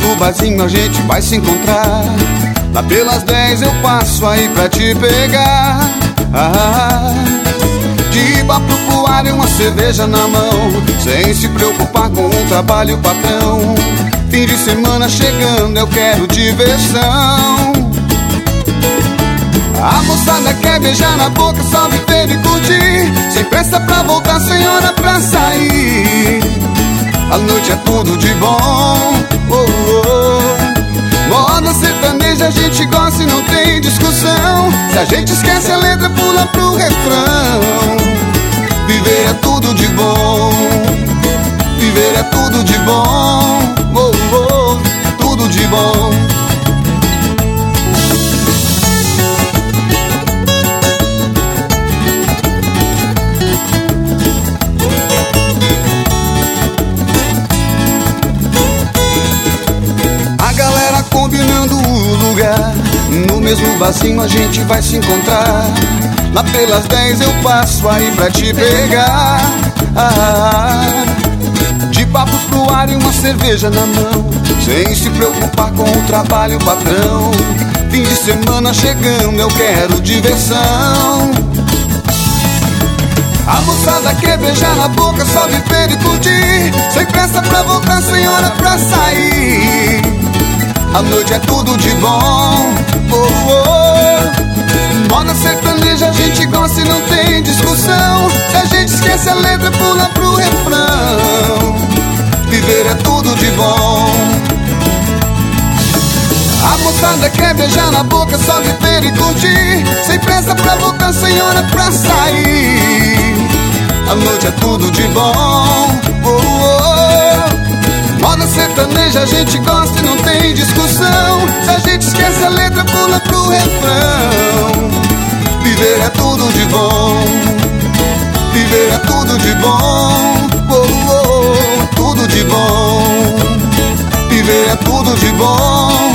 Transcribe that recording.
mesmo barzinho a gente vai se encontrar. Lá pelas 10 eu passo aí pra te pegar. De papo pro ar e uma cerveja na mão, sem se preocupar com o trabalho, patrão. Fim de semana chegando, eu quero diversão. A moçada quer beijar na boca, só viver e curtir, sem pressa pra voltar, sem hora pra sair. A noite é tudo de bom, moda sertaneja a gente gosta e não tem discussão. Se a gente esquece a letra, pula pro refrão. Viver é tudo de bom, viver é tudo de bom, tudo de bom. Combinando o lugar, no mesmo barzinho a gente vai se encontrar. Lá pelas 10 eu passo aí pra te pegar. De papo pro ar e uma cerveja na mão, sem se preocupar com o trabalho, patrão. Fim de semana chegando, eu quero diversão. A moçada quer beijar na boca, só viver e curtir, sem pressa pra voltar, sem hora pra sair. A noite é tudo de bom, moda sertaneja a gente gosta e não tem discussão. Se a gente esquece a letra, pula pro refrão. Viver é tudo de bom. A moçada quer beijar na boca, só viver e curtir, sem pressa pra voltar, sem hora pra sair. A noite é tudo de bom, moda sertaneja a gente gosta e não tem discussão. Se a gente esquece a letra, pula pro refrão. Viver é tudo de bom, viver é tudo de bom, tudo de bom. Viver é tudo de bom,